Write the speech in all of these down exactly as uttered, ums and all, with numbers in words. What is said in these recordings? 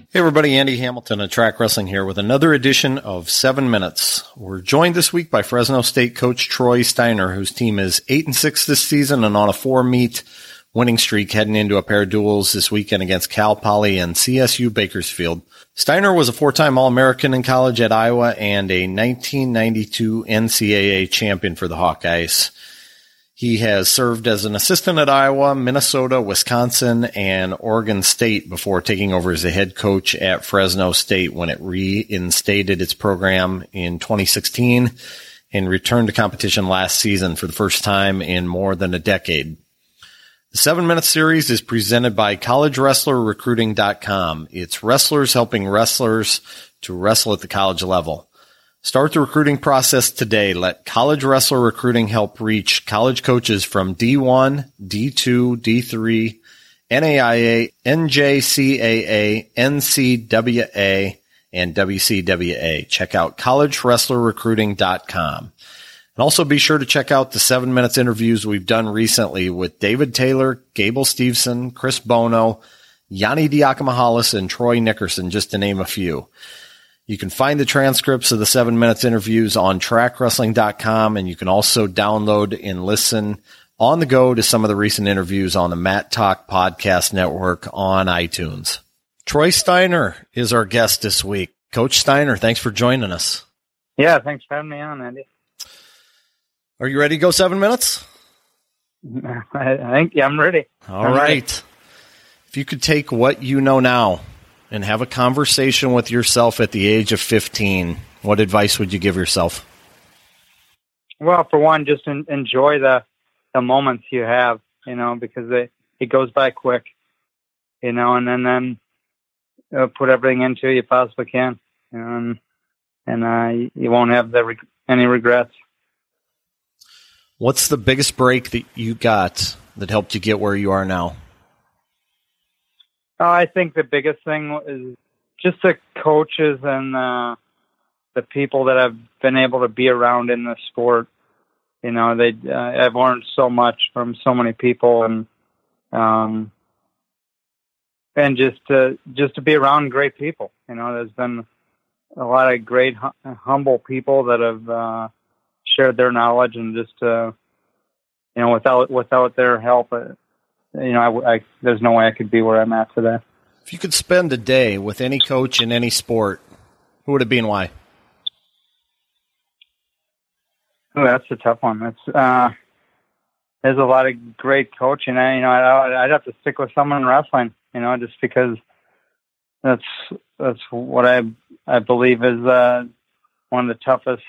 Hey everybody, Andy Hamilton of Track Wrestling here with another edition of Seven Minutes. We're joined this week by Fresno State coach Troy Steiner, whose team is eight and six this season and on a four-meet winning streak heading into a pair of duels this weekend against Cal Poly and C S U Bakersfield. Steiner was a four-time All-American in college at Iowa and a nineteen ninety-two N C double A champion for the Hawkeyes. He has served as an assistant at Iowa, Minnesota, Wisconsin, and Oregon State before taking over as the head coach at Fresno State when it reinstated its program in twenty sixteen and returned to competition last season for the first time in more than a decade. The seven-minute series is presented by college wrestler recruiting dot com. It's wrestlers helping wrestlers to wrestle at the college level. Start the recruiting process today. Let College Wrestler Recruiting help reach college coaches from D one, D two, D three, N A I A, N J C A A, N C double A, and W C W A. Check out college wrestler recruiting dot com. And also be sure to check out the seven minutes interviews we've done recently with David Taylor, Gable Steveson, Chris Bono, Yanni Diakomahalis, and Troy Nickerson, just to name a few. You can find the transcripts of the seven minutes interviews on track wrestling dot com, and you can also download and listen on the go to some of the recent interviews on the Matt Talk Podcast Network on iTunes. Troy Steiner is our guest this week. Coach Steiner, thanks for joining us. Yeah, thanks for having me on, Andy. Are you ready to go seven minutes? I think yeah, I'm ready. All I'm right. ready. If you could take what you know now and have a conversation with yourself at the age of fifteen, what advice would you give yourself? Well, for one, just en- enjoy the, the moments you have, you know, because it, it goes by quick, you know, and then, then uh, put everything into it you possibly can, you know, and, and uh, you won't have the reg- any regrets. What's the biggest break that you got that helped you get where you are now? Oh, I think the biggest thing is just the coaches and uh, the people that I've been able to be around in the sport. You know, they uh, I've learned so much from so many people, and um, and just to just to be around great people. You know, there's been a lot of great hum- humble people that have uh, shared their knowledge, and just uh, you know, without without their help. Uh, You know, I, I, there's no way I could be where I'm at today. If you could spend a day with any coach in any sport, who would it be and why? Oh, that's a tough one. That's uh, there's a lot of great coaching. I, you know, I, I'd have to stick with someone in wrestling. You know, just because that's that's what I I believe is uh, one of the toughest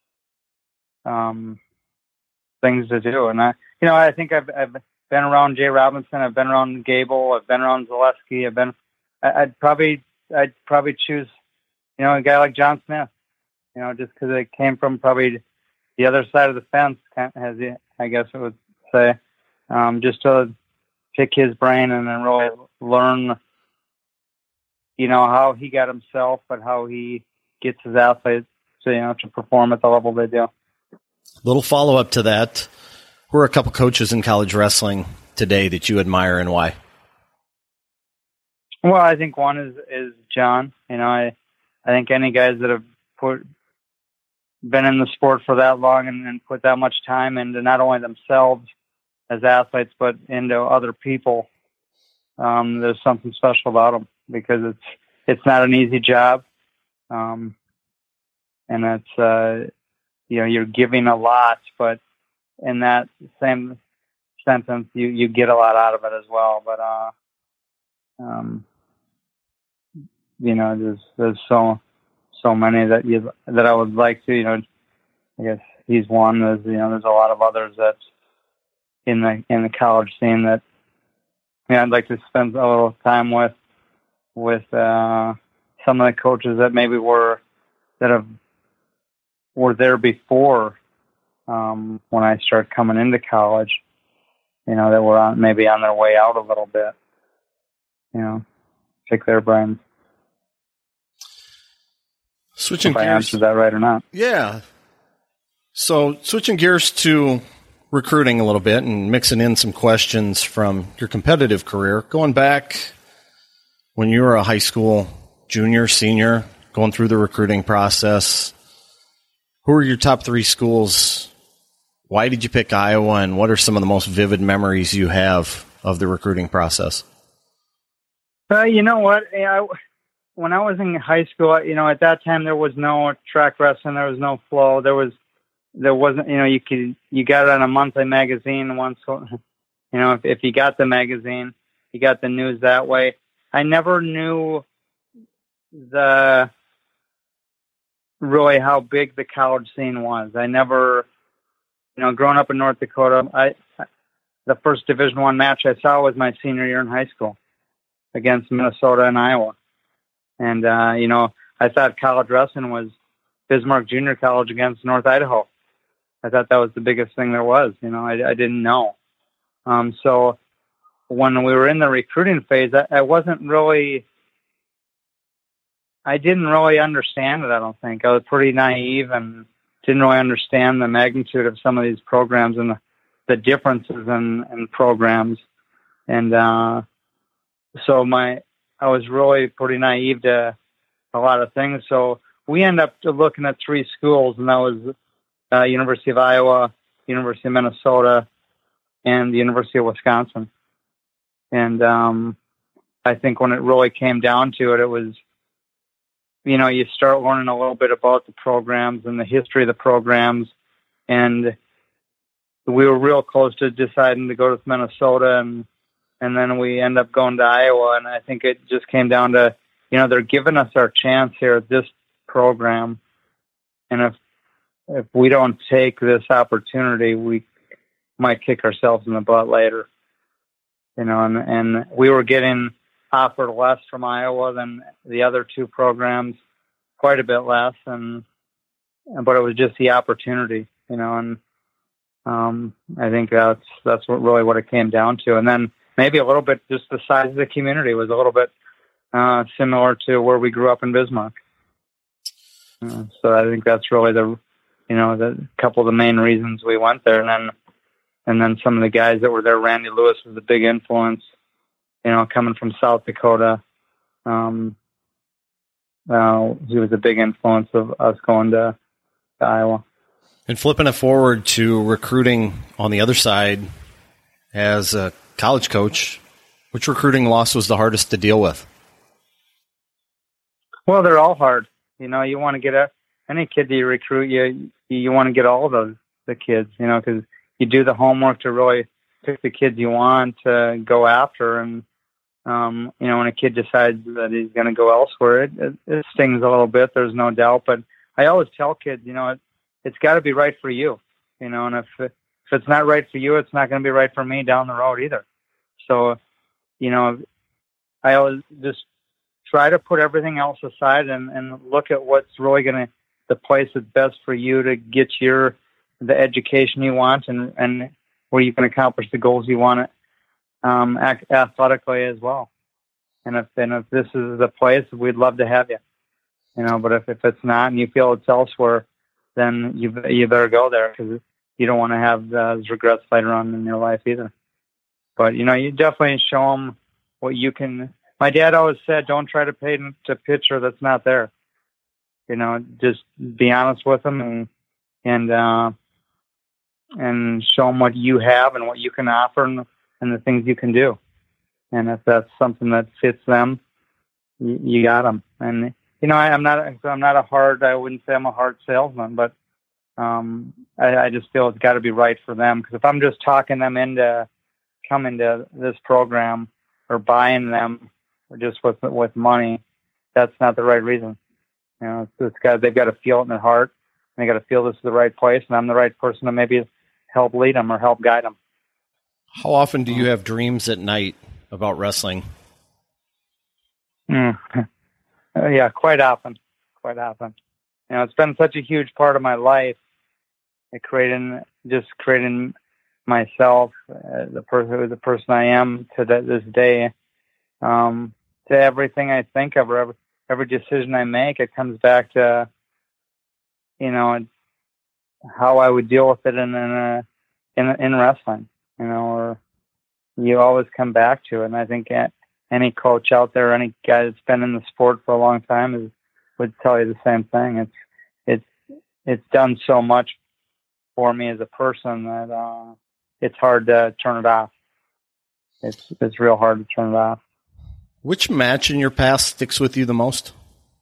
um, things to do. And I, you know, I think I've I've been around Jay Robinson. I've been around Gable. I've been around Zaleski. I've been. I'd probably. I'd probably choose, you know, a guy like John Smith. You know, just because it came from probably the other side of the fence, as I guess I would say, um, just to pick his brain and then really learn, you know, how he got himself, but how he gets his athletes, to, you know, to perform at the level they do. Little follow up to that. Who are a couple coaches in college wrestling today that you admire and why? Well, I think one is, is John. You know, I I think any guys that have put been in the sport for that long and, and put that much time into not only themselves as athletes, but into other people, um, there's something special about them, because it's it's not an easy job, um, and it's uh, you know, you're giving a lot, but in that same sentence, you, you get a lot out of it as well. But, uh, um, you know, there's, there's so, so many that you, that I would like to, you know, I guess he's one. There's, you know, there's a lot of others that in the, in the college scene that, you know, I'd like to spend a little time with, with, uh, some of the coaches that maybe were, that have, were there before, Um, when I started coming into college, you know, that were on, maybe on their way out a little bit, you know, pick their brains. Switching if I gears. answered that right or not. Yeah. So switching gears to recruiting a little bit and mixing in some questions from your competitive career, going back when you were a high school junior, senior, going through the recruiting process. Who are your top three schools? Why did you pick Iowa, and what are some of the most vivid memories you have of the recruiting process? Uh, you know what? I, when I was in high school, you know, at that time there was no track wrestling, there was no flow, there was, there wasn't, you know, you could, you got it on a monthly magazine once, you know, if, if you got the magazine, you got the news that way. I never knew the, really how big the college scene was. I never, you know, growing up in North Dakota, I, the first Division One match I saw was my senior year in high school against Minnesota and Iowa. And, uh, you know, I thought college wrestling was Bismarck Junior College against North Idaho. I thought that was the biggest thing there was. You know, I, I didn't know. Um, so when we were in the recruiting phase, I, I wasn't really, I didn't really understand it, I don't think. I was pretty naive and didn't really understand the magnitude of some of these programs and the, the differences in, in programs. And uh, so my, I was really pretty naive to a lot of things. So we ended up looking at three schools, and that was uh, University of Iowa, University of Minnesota, and the University of Wisconsin. And um, I think when it really came down to it, it was, you know, you start learning a little bit about the programs and the history of the programs. And we were real close to deciding to go to Minnesota, and and then we end up going to Iowa. And I think it just came down to, you know, they're giving us our chance here at this program. And if if we don't take this opportunity, we might kick ourselves in the butt later. You know, and, and we were getting offered less from Iowa than the other two programs, quite a bit less, and but it was just the opportunity, you know, and um, I think that's that's what really what it came down to. And then maybe a little bit just the size of the community was a little bit uh, similar to where we grew up in Bismarck. Uh, so I think that's really the, you know, the couple of the main reasons we went there. And then and then some of the guys that were there, Randy Lewis was a big influence, you know, coming from South Dakota. Um, uh, he was a big influence of us going to, to Iowa. And flipping it forward to recruiting on the other side, as a college coach, which recruiting loss was the hardest to deal with? Well, they're all hard. You know, you want to get a, any kid that you recruit, you you want to get all of those the kids, you know, because you do the homework to really pick the kids you want to go after. And, um, you know, when a kid decides that he's going to go elsewhere, it, it, it stings a little bit, there's no doubt. But I always tell kids, you know, it, it's got to be right for you, you know, and if, if it's not right for you, it's not going to be right for me down the road either. So, you know, I always just try to put everything else aside and, and look at what's really going to, the place that's best for you to get your, the education you want and, and where you can accomplish the goals you want um, athletically as well. And if, and if this is the place, we'd love to have you, you know, but if, if it's not and you feel it's elsewhere, then you, you better go there because you don't want to have those regrets later on in your life either. But, you know, you definitely show them what you can. My dad always said, don't try to paint a picture that's not there. You know, just be honest with them and, and, uh, and show them what you have and what you can offer and, and the things you can do. And if that's something that fits them, you, you got them. And, you know, I, I'm not, I'm not a hard, I wouldn't say I'm a hard salesman, but, um, I, I just feel it's got to be right for them. Because if I'm just talking them into coming to this program or buying them or just with, with money, that's not the right reason. You know, it's, it's got, they've got to feel it in their heart. And they got to feel this is the right place, and I'm the right person to maybe help lead them or help guide them. How often do you have dreams at night about wrestling? Mm. Yeah, quite often, quite often. You know, it's been such a huge part of my life. It creating, just creating myself, uh, the person, the person I am to th- this day, um, to everything I think of, or every, every decision I make, it comes back to, you know, how I would deal with it in in, a, in in wrestling, you know, or you always come back to it. And I think any coach out there, any guy that's been in the sport for a long time is, would tell you the same thing. It's, it's, it's done so much for me as a person that, uh, it's hard to turn it off. It's, it's real hard to turn it off. Which match in your past sticks with you the most?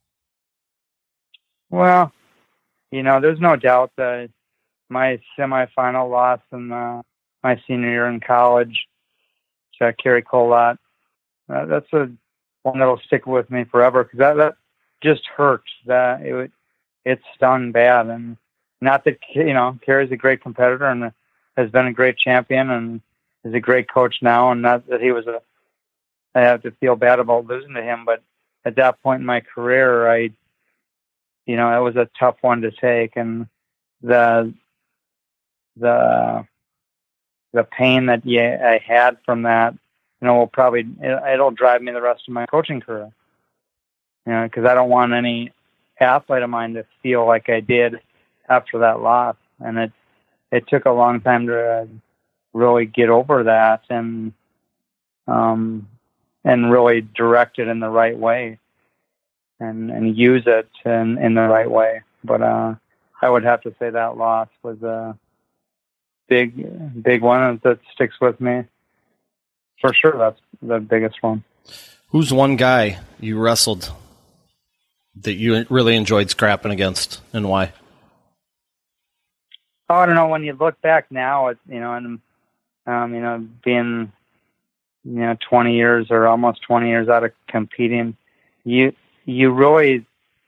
Well, you know, there's no doubt that my semifinal loss in uh, my senior year in college to Kerry Collat, uh, that's a one that'll stick with me forever, because that, that just hurts. That it it stung bad, and not that, you know, Kerry's a great competitor and has been a great champion and is a great coach now, and not that he was a. I have to feel bad about losing to him, but at that point in my career, I, you know, it was a tough one to take, and the the the pain that yeah, I had from that, you know, will probably it, it'll drive me the rest of my coaching career. You know, because I don't want any athlete of mine to feel like I did after that loss, and it it took a long time to really get over that and um and really direct it in the right way and and use it in in the right way. But uh, I would have to say that loss was a big big one that sticks with me for sure. That's the biggest one. Who's one guy you wrestled that you really enjoyed scrapping against, and why? Oh, I don't know. When you look back now, it's, you know, and um, you know, being, you know, twenty years or almost twenty years out of competing, you you really,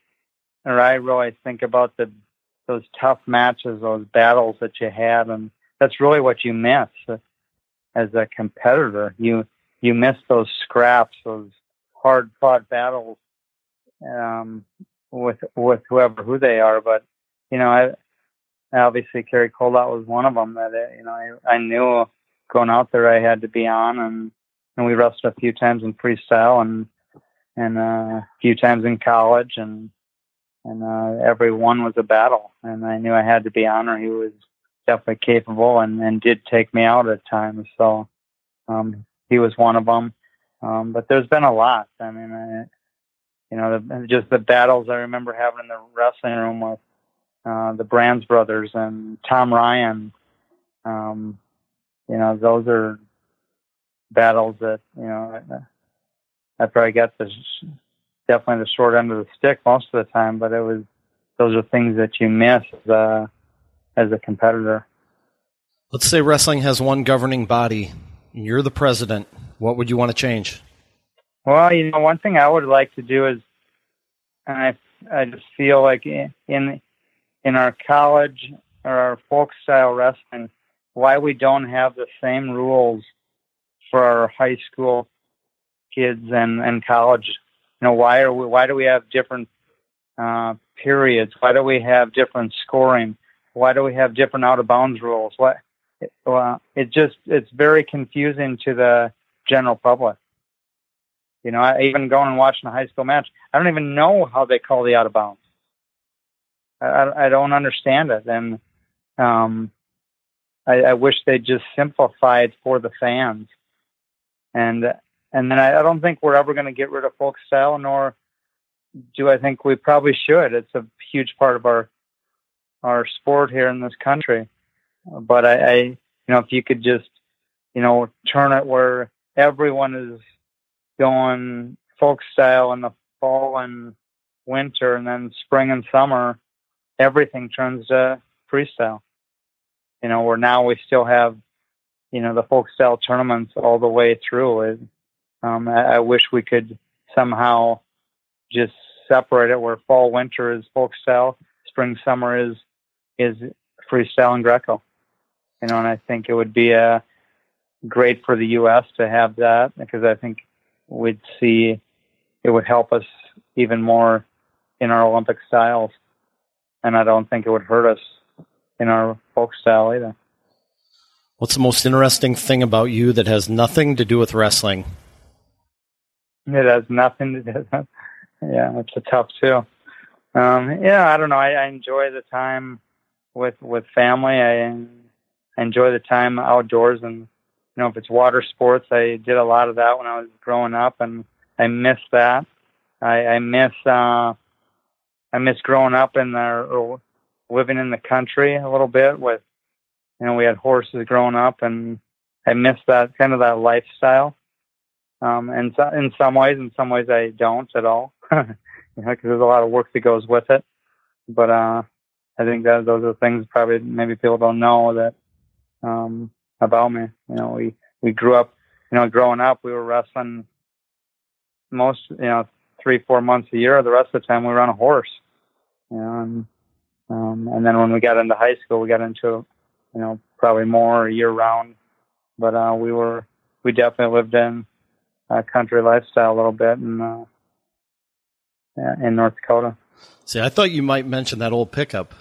or I really think about the those tough matches, those battles that you had, and that's really what you miss as a competitor. You you miss those scraps, those hard fought battles um, with with whoever who they are. But you know, I obviously Kerry Collat was one of them that you know I, I knew going out there I had to be on, and and we wrestled a few times in freestyle and and uh, a few times in college, and and uh, every one was a battle, and I knew I had to be on, or he was definitely capable and, and did take me out at times. So um, he was one of them. Um, but there's been a lot. I mean, I, you know, the, just the battles I remember having in the wrestling room with uh, the Brands brothers and Tom Ryan. Um, you know, those are battles that, you know, I probably got the definitely the short end of the stick most of the time, but it was, those are things that you miss as a, as a competitor. Let's say wrestling has one governing body. You're the president. What would you want to change? Well, you know, one thing I would like to do is, and I, I just feel like in, in our college or our folk style wrestling, why we don't have the same rules for our high school kids and, and college. You know, why are we, why do we have different uh, periods? Why do we have different scoring? Why do we have different out of bounds rules? What? It, well, it just, it's very confusing to the general public. You know, I even going and watching a high school match, I don't even know how they call the out of bounds. I, I don't understand it. And um, I, I wish they'd just simplify it for the fans. And and then I, I don't think we're ever going to get rid of folk style, nor do I think we probably should. It's a huge part of our our sport here in this country. But I, I, you know, if you could just, you know, turn it where everyone is going folk style in the fall and winter, and then spring and summer, everything turns to freestyle. You know, where now we still have, you know, the folk style tournaments all the way through. It, um, I, I wish we could somehow just separate it where fall, winter is folk style, spring, summer is is freestyle and Greco. You know, and I think it would be uh, great for the U S to have that, because I think we'd see it would help us even more in our Olympic styles. And I don't think it would hurt us in our folk style either. What's the most interesting thing about you that has nothing to do with wrestling? It has nothing to do with that. Yeah, it's a tough too. Um, yeah, I don't know. I, I enjoy the time with with family. I enjoy the time outdoors and you know, if it's water sports, I did a lot of that when I was growing up, and I miss that. I, I miss, uh, I miss growing up in the, or living in the country a little bit with, you know, we had horses growing up, and I miss that kind of that lifestyle. Um, and so, in some ways, in some ways I don't at all, you know, because there's a lot of work that goes with it. But, uh, I think that those are things probably maybe people don't know that, um, about me. You know, we, we grew up, you know, growing up, we were wrestling most, you know, three, four months a year. The rest of the time we were on a horse, you know, and, um, and then when we got into high school, we got into, you know, probably more year round, but, uh, we were, we definitely lived in a country lifestyle a little bit in, uh, in North Dakota. See, I thought you might mention that old pickup.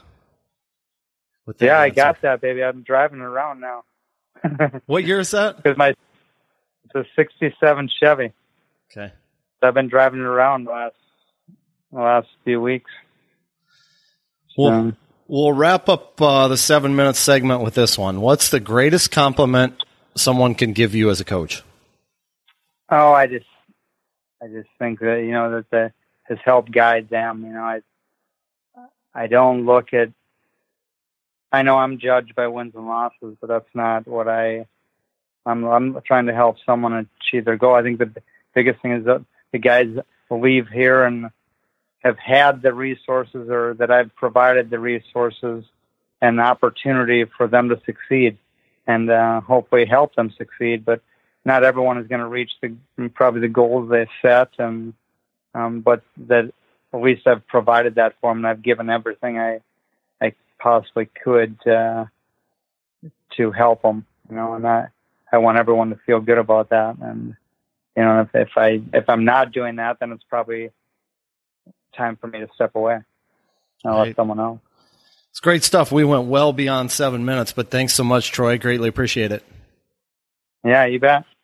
With yeah, answer. I got that, baby. I'm driving it around now. What year is that? Because my, it's a sixty-seven Chevy. Okay. So I've been driving it around the last, the last few weeks. We'll, um, we'll wrap up uh, the seven-minute segment with this one. What's the greatest compliment someone can give you as a coach? Oh, I just, I just think that, you know, that the, has helped guide them. You know, I, I don't look at, I know I'm judged by wins and losses, but that's not what I, I'm, I'm trying to help someone achieve their goal. I think the biggest thing is that the guys leave here and have had the resources, or that I've provided the resources and the opportunity for them to succeed, and uh, hopefully help them succeed. But not everyone is going to reach the, probably the goals they set, and um, but that at least I've provided that for them, and I've given everything I I possibly could uh, to help them. You know, and I I want everyone to feel good about that. And you know, if, if I if I'm not doing that, then it's probably time for me to step away and right. let someone else. It's great stuff. We went well beyond seven minutes, but thanks so much, Troy. Greatly appreciate it. Yeah, you bet.